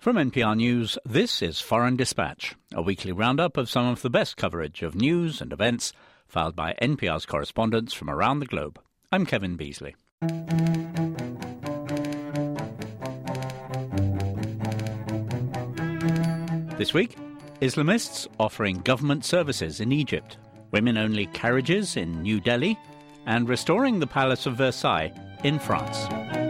From NPR News, this is Foreign Dispatch, a weekly roundup of some of the best coverage of news and events filed by NPR's correspondents from around the globe. I'm Kevin Beasley. This week, Islamists offering government services in Egypt, women-only carriages in New Delhi, and restoring the Palace of Versailles in France.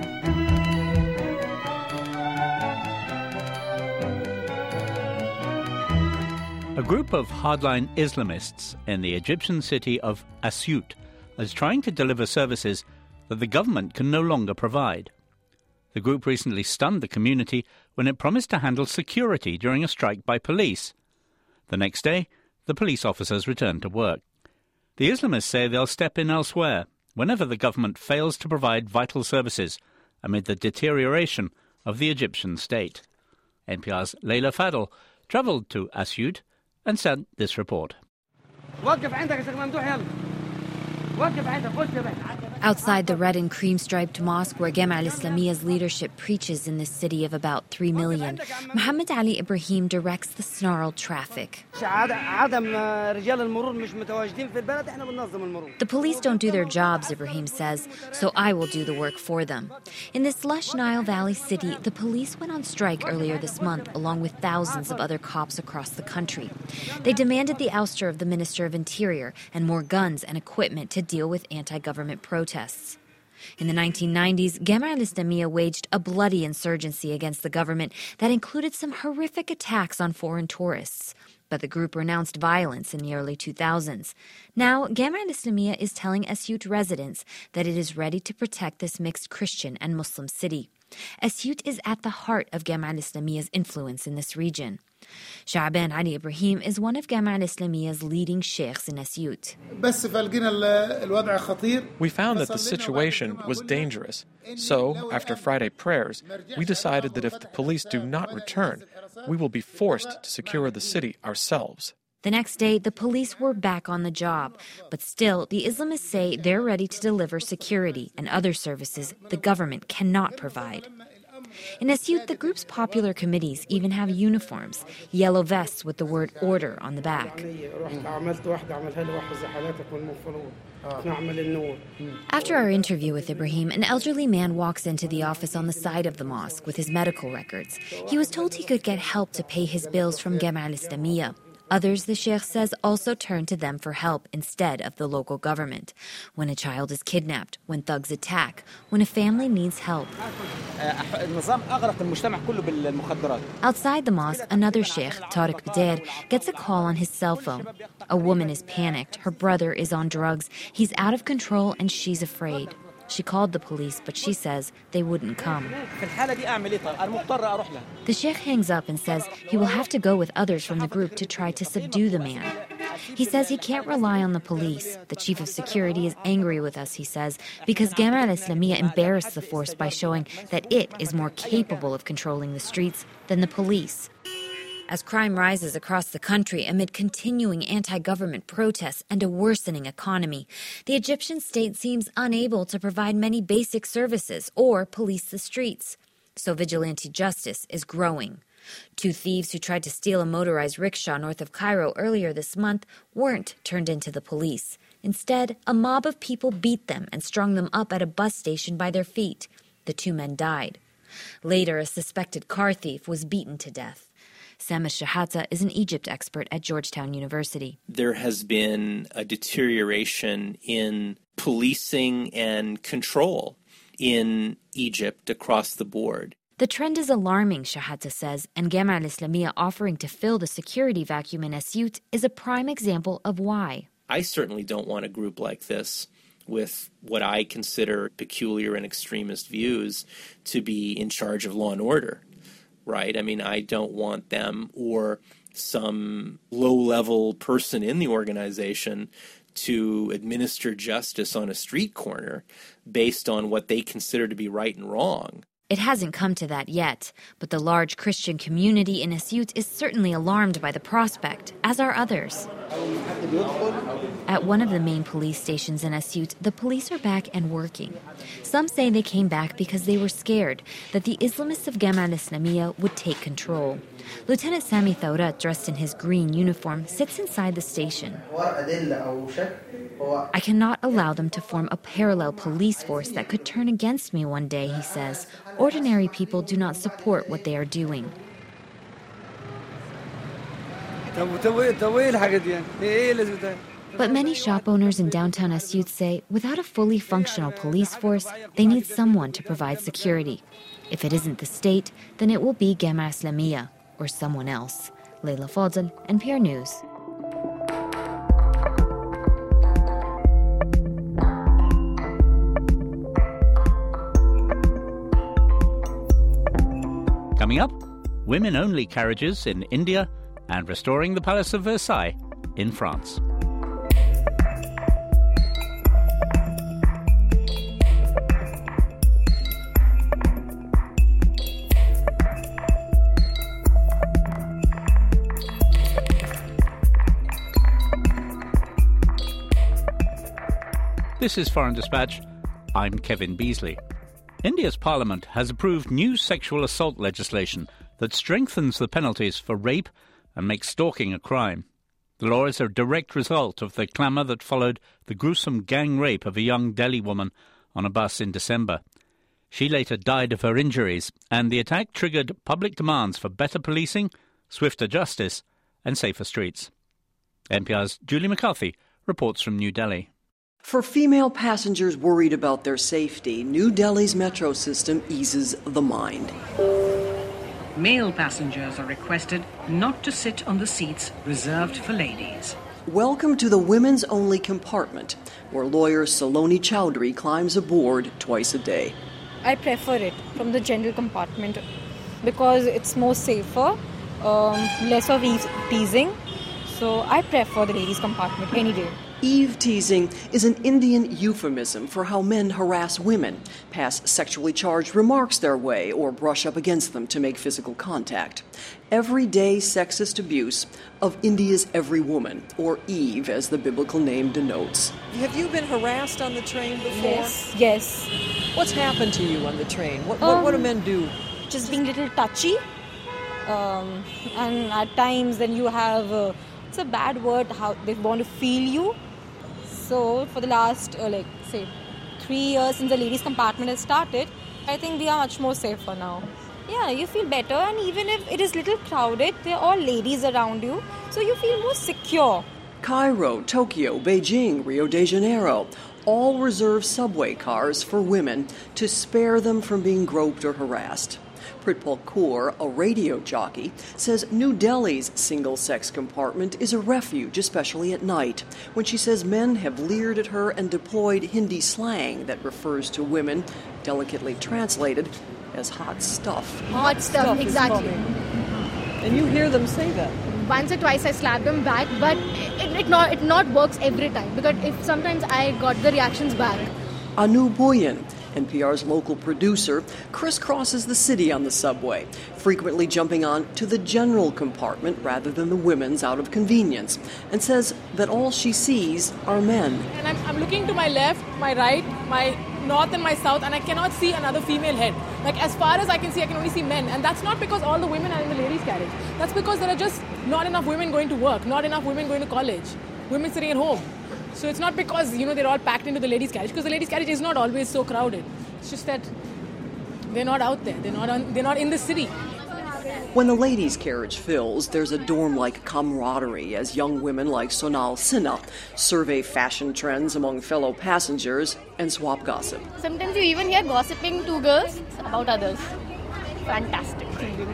A group of hardline Islamists in the Egyptian city of Asyut is trying to deliver services that the government can no longer provide. The group recently stunned the community when it promised to handle security during a strike by police. The next day, the police officers returned to work. The Islamists say they'll step in elsewhere whenever the government fails to provide vital services amid the deterioration of the Egyptian state. NPR's Leila Fadel travelled to Asyut and sent this report. Outside the red and cream-striped mosque where Jama' al-Islamiyah's leadership preaches in this city of about 3 million, Muhammad Ali Ibrahim directs the snarled traffic. The police don't do their jobs, Ibrahim says, so I will do the work for them. In this lush Nile Valley city, the police went on strike earlier this month, along with thousands of other cops across the country. They demanded the ouster of the Minister of Interior and more guns and equipment to deal with anti-government protests. In the 1990s, Jama' al-Islamiyah waged a bloody insurgency against the government that included some horrific attacks on foreign tourists. But the group renounced violence in the early 2000s. Now, Jama' al-Islamiyah is telling Asyut residents that it is ready to protect this mixed Christian and Muslim city. Asyut is at the heart of Jama' al-Islamiyah's influence in this region. Sha'ban Ali Ibrahim is one of Jama' al-Islamiyah's leading sheikhs in Asyut. We found that the situation was dangerous. So, after Friday prayers, we decided that if the police do not return, we will be forced to secure the city ourselves. The next day, the police were back on the job. But still, the Islamists say they're ready to deliver security and other services the government cannot provide. In Asyut, the group's popular committees even have uniforms, yellow vests with the word order on the back. After our interview with Ibrahim, an elderly man walks into the office on the side of the mosque with his medical records. He was told he could get help to pay his bills from Jama' al-Islamiyah. Others, the sheikh says, also turn to them for help instead of the local government. When a child is kidnapped, when thugs attack, when a family needs help. Outside the mosque, another sheikh, Tariq Bdair, gets a call on his cell phone. A woman is panicked. Her brother is on drugs. He's out of control and she's afraid. She called the police, but she says they wouldn't come. The sheikh hangs up and says he will have to go with others from the group to try to subdue the man. He says he can't rely on the police. The chief of security is angry with us, he says, because Jama' al-Islamiyah embarrassed the force by showing that it is more capable of controlling the streets than the police. As crime rises across the country amid continuing anti-government protests and a worsening economy, the Egyptian state seems unable to provide many basic services or police the streets. So vigilante justice is growing. 2 thieves who tried to steal a motorized rickshaw north of Cairo earlier this month weren't turned into the police. Instead, a mob of people beat them and strung them up at a bus station by their feet. The 2 men died. Later, a suspected car thief was beaten to death. Samis Shahata is an Egypt expert at Georgetown University. There has been a deterioration in policing and control in Egypt across the board. The trend is alarming, Shahata says, and Jama' al-Islamiyah offering to fill the security vacuum in Asyut is a prime example of why. I certainly don't want a group like this with what I consider peculiar and extremist views to be in charge of law and order. Right? I mean, I don't want them or some low-level person in the organization to administer justice on a street corner based on what they consider to be right and wrong. It hasn't come to that yet, but the large Christian community in Asyut is certainly alarmed by the prospect, as are others. At one of the main police stations in Asyut, the police are back and working. Some say they came back because they were scared that the Islamists of Gama al-Islamiyya would take control. Lieutenant Sami Thawrat, dressed in his green uniform, sits inside the station. I cannot allow them to form a parallel police force that could turn against me one day, he says. Ordinary people do not support what they are doing. But many shop owners in downtown Asyut say without a fully functional police force, they need someone to provide security. If it isn't the state, then it will be Gama Islamiyya or someone else. Leila Fadl, NPR News. Coming up, women-only carriages in India and restoring the Palace of Versailles in France. This is Foreign Dispatch. I'm Kevin Beasley. India's parliament has approved new sexual assault legislation that strengthens the penalties for rape and makes stalking a crime. The law is a direct result of the clamour that followed the gruesome gang rape of a young Delhi woman on a bus in December. She later died of her injuries, and the attack triggered public demands for better policing, swifter justice and safer streets. NPR's Julie McCarthy reports from New Delhi. For female passengers worried about their safety, New Delhi's metro system eases the mind. Male passengers are requested not to sit on the seats reserved for ladies. Welcome to the women's only compartment, where lawyer Saloni Chowdhury climbs aboard twice a day. I prefer it from the general compartment because it's more safer, less of eve-teasing. So I prefer the ladies' compartment any day. Eve-teasing is an Indian euphemism for how men harass women, pass sexually charged remarks their way, or brush up against them to make physical contact. Everyday sexist abuse of India's every woman, or Eve as the biblical name denotes. Have you been harassed on the train before? Yes. What's happened to you on the train? What do men do? Just being a little touchy. And at times then you have, it's a bad word, how they want to feel you. So for the last, 3 years since the ladies' compartment has started, I think we are much more safer now. Yeah, you feel better, and even if it is little crowded, there are all ladies around you, so you feel more secure. Cairo, Tokyo, Beijing, Rio de Janeiro all reserve subway cars for women to spare them from being groped or harassed. Pritpal Kaur, a radio jockey, says New Delhi's single-sex compartment is a refuge, especially at night, when she says men have leered at her and deployed Hindi slang that refers to women, delicately translated as hot stuff. Hot stuff, exactly. And you hear them say that? Once or twice I slapped them back, but it not works every time, because if sometimes I got the reactions back. Anu Boyan, NPR's local producer, crisscrosses the city on the subway, frequently jumping on to the general compartment rather than the women's out of convenience, and says that all she sees are men. And I'm looking to my left, my right, my north and my south, and I cannot see another female head. Like, as far as I can see, I can only see men. And that's not because all the women are in the ladies' carriage. That's because there are just not enough women going to work, not enough women going to college, women sitting at home. So it's not because, they're all packed into the ladies' carriage, because the ladies' carriage is not always so crowded. It's just that they're not out there. They're not in the city. When the ladies' carriage fills, there's a dorm-like camaraderie as young women like Sonal Sinha survey fashion trends among fellow passengers and swap gossip. Sometimes you even hear gossiping two girls about others. Fantastic.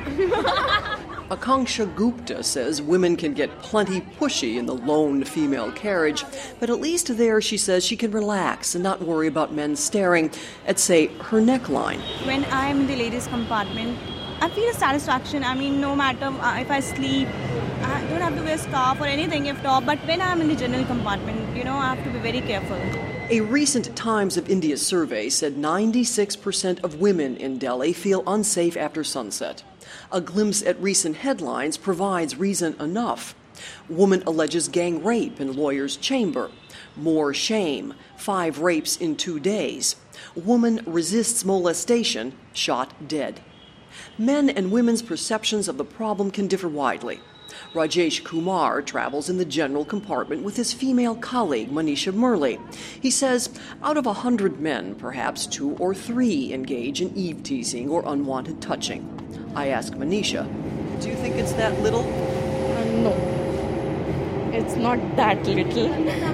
Akanksha Gupta says women can get plenty pushy in the lone female carriage, but at least there she says she can relax and not worry about men staring at, say, her neckline. When I'm in the ladies' compartment, I feel a satisfaction. No matter if I sleep, I don't have to wear scarf or anything if top, but when I'm in the general compartment, I have to be very careful. A recent Times of India survey said 96% of women in Delhi feel unsafe after sunset. A glimpse at recent headlines provides reason enough. Woman alleges gang rape in lawyer's chamber. More shame, 5 rapes in 2 days. Woman resists molestation, shot dead. Men and women's perceptions of the problem can differ widely. Rajesh Kumar travels in the general compartment with his female colleague, Manisha Murli. He says out of 100 men, perhaps 2 or 3 engage in eve-teasing or unwanted touching. I ask Manisha, do you think it's that little? No, it's not that little.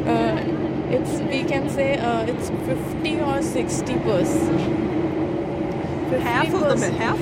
We can say it's 50 or 60%. Half of the men. Half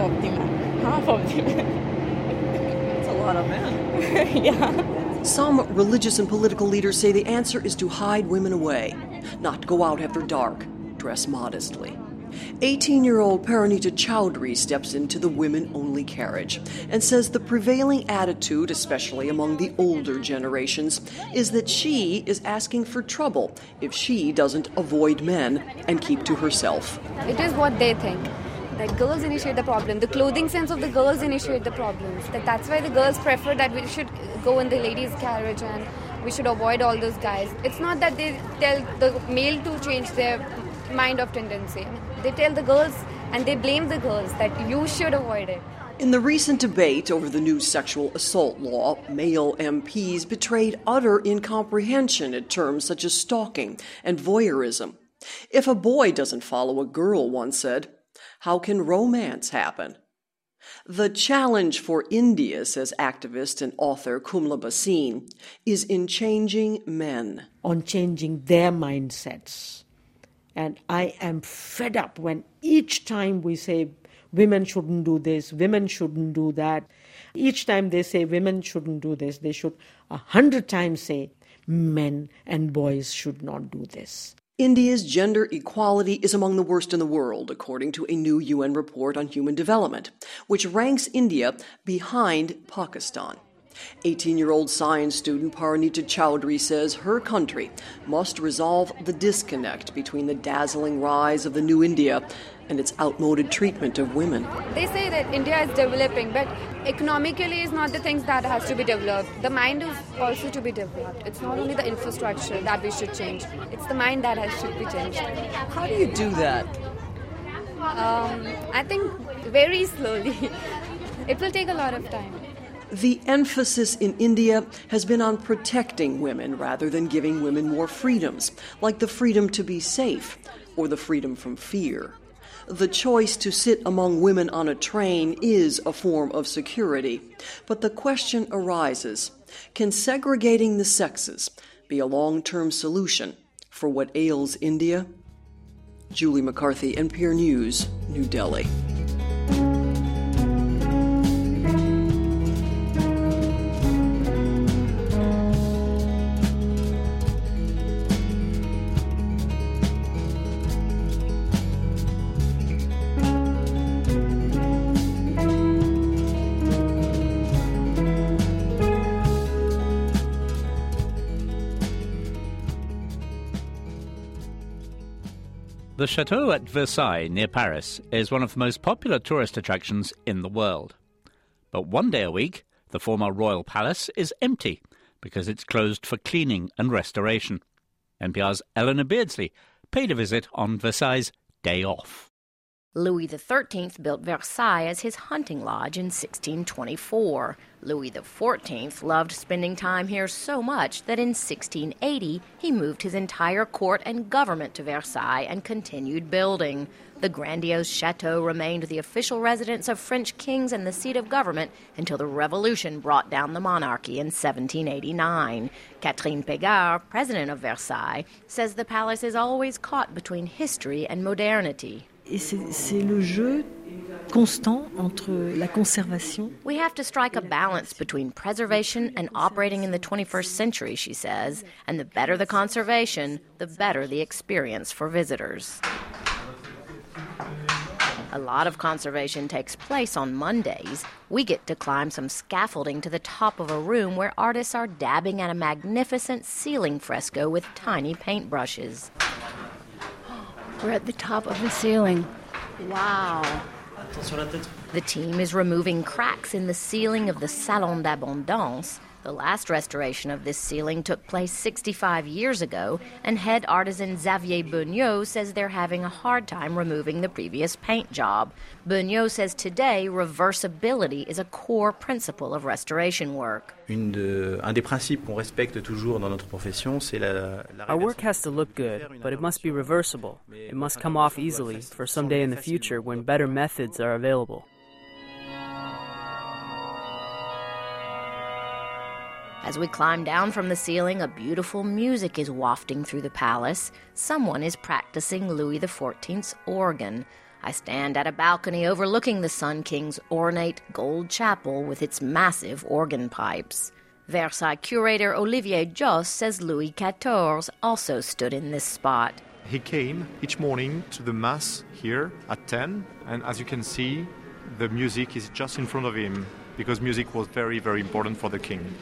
of the men. A lot of men. Yeah. Some religious and political leaders say the answer is to hide women away, not go out after dark, dress modestly. 18-year-old Paranita Chowdhury steps into the women-only carriage and says the prevailing attitude, especially among the older generations, is that she is asking for trouble if she doesn't avoid men and keep to herself. It is what they think. That girls initiate the problem. The clothing sense of the girls initiate the problems. That's why the girls prefer that we should go in the ladies' carriage and we should avoid all those guys. It's not that they tell the male to change their mind of tendency. They tell the girls and they blame the girls that you should avoid it. In the recent debate over the new sexual assault law, male MPs betrayed utter incomprehension at terms such as stalking and voyeurism. If a boy doesn't follow a girl, one said, how can romance happen? The challenge for India, says activist and author Kumla Bhasin, is in changing men. On changing their mindsets. And I am fed up when each time we say women shouldn't do this, women shouldn't do that. Each time they say women shouldn't do this, they should 100 times say men and boys should not do this. India's gender equality is among the worst in the world, according to a new UN report on human development, which ranks India behind Pakistan. 18-year-old science student Paranita Chowdhury says her country must resolve the disconnect between the dazzling rise of the new India and its outmoded treatment of women. They say that India is developing, but economically is not the things that has to be developed. The mind is also to be developed. It's not only the infrastructure that we should change. It's the mind that should be changed. How do you do that? I think very slowly. It will take a lot of time. The emphasis in India has been on protecting women rather than giving women more freedoms, like the freedom to be safe or the freedom from fear. The choice to sit among women on a train is a form of security, but the question arises, can segregating the sexes be a long-term solution for what ails India? Julie McCarthy, NPR News, New Delhi. The Chateau at Versailles, near Paris, is one of the most popular tourist attractions in the world. But one day a week, the former royal palace is empty because it's closed for cleaning and restoration. NPR's Eleanor Beardsley paid a visit on Versailles' day off. Louis XIII built Versailles as his hunting lodge in 1624. Louis XIV loved spending time here so much that in 1680 he moved his entire court and government to Versailles and continued building. The grandiose chateau remained the official residence of French kings and the seat of government until the Revolution brought down the monarchy in 1789. Catherine Pégard, president of Versailles, says the palace is always caught between history and modernity. C'est le jeu constant entre la conservation. We have to strike a balance between preservation and operating in the 21st century, she says, and the better the conservation, the better the experience for visitors. A lot of conservation takes place on Mondays. We get to climb some scaffolding to the top of a room where artists are dabbing at a magnificent ceiling fresco with tiny paintbrushes. We're at the top of the ceiling. Wow. The team is removing cracks in the ceiling of the Salon d'Abondance. The last restoration of this ceiling took place 65 years ago, and head artisan Xavier Beugnot says they're having a hard time removing the previous paint job. Beugnot says today reversibility is a core principle of restoration work. Un des principes qu'on respecte toujours dans notre profession, c'est la Our work has to look good, but it must be reversible. It must come off easily for someday in the future when better methods are available. As we climb down from the ceiling, a beautiful music is wafting through the palace. Someone is practicing Louis XIV's organ. I stand at a balcony overlooking the Sun King's ornate gold chapel with its massive organ pipes. Versailles curator Olivier Josse says Louis XIV also stood in this spot. He came each morning to the Mass here at 10, and as you can see, the music is just in front of him, because music was very, very important for the king.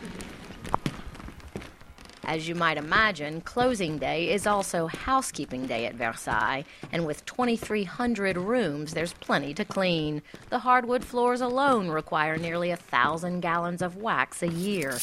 As you might imagine, closing day is also housekeeping day at Versailles, and with 2,300 rooms, there's plenty to clean. The hardwood floors alone require nearly 1,000 gallons of wax a year.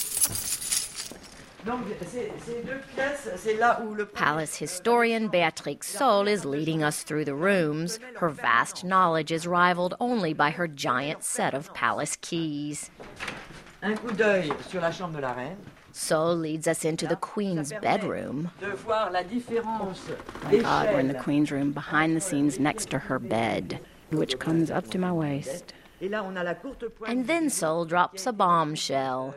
Palace historian Béatrix Saul is leading us through the rooms. Her vast knowledge is rivaled only by her giant set of palace keys. Un coup d'œil sur la chambre de la reine. Saul leads us into the Queen's bedroom. Oh my God, we're in the Queen's room, behind the scenes next to her bed, which comes up to my waist. And then Saul drops a bombshell.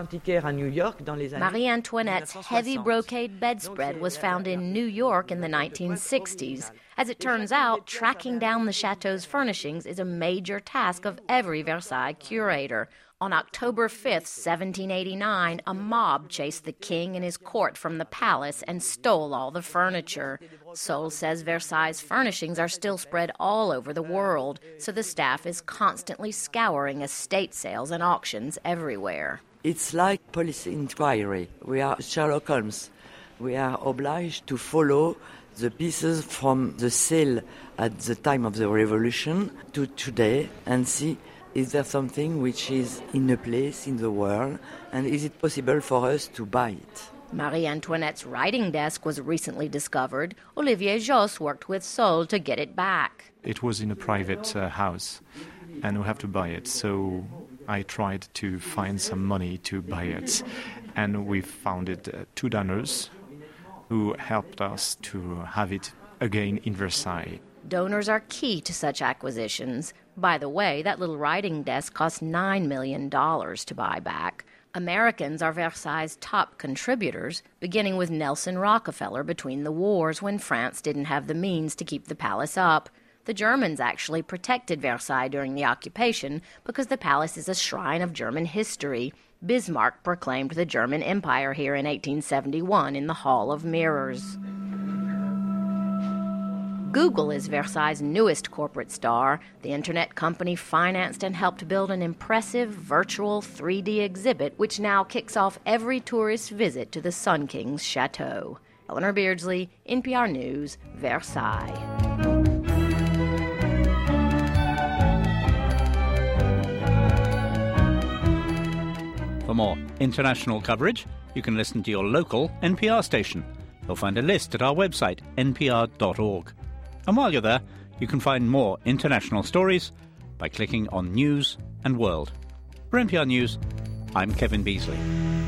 Marie Antoinette's heavy brocade bedspread was found in New York in the 1960s. As it turns out, tracking down the chateau's furnishings is a major task of every Versailles curator. On October 5th, 1789, a mob chased the king and his court from the palace and stole all the furniture. Saul says Versailles' furnishings are still spread all over the world, so the staff is constantly scouring estate sales and auctions everywhere. It's like police inquiry. We are Sherlock Holmes. We are obliged to follow the pieces from the sale at the time of the Revolution to today and see, is there something which is in a place in the world, and is it possible for us to buy it? Marie Antoinette's writing desk was recently discovered. Olivier Josse worked with Saul to get it back. It was in a private house, and we have to buy it, so I tried to find some money to buy it. And we founded two donors who helped us to have it again in Versailles. Donors are key to such acquisitions. By the way, that little writing desk cost $9 million to buy back. Americans are Versailles' top contributors, beginning with Nelson Rockefeller between the wars when France didn't have the means to keep the palace up. The Germans actually protected Versailles during the occupation because the palace is a shrine of German history. Bismarck proclaimed the German Empire here in 1871 in the Hall of Mirrors. Google is Versailles' newest corporate star. The internet company financed and helped build an impressive virtual 3D exhibit which now kicks off every tourist visit to the Sun King's chateau. Eleanor Beardsley, NPR News, Versailles. For more international coverage, you can listen to your local NPR station. You'll find a list at our website, npr.org. And while you're there, you can find more international stories by clicking on News and World. For NPR News, I'm Kevin Beasley.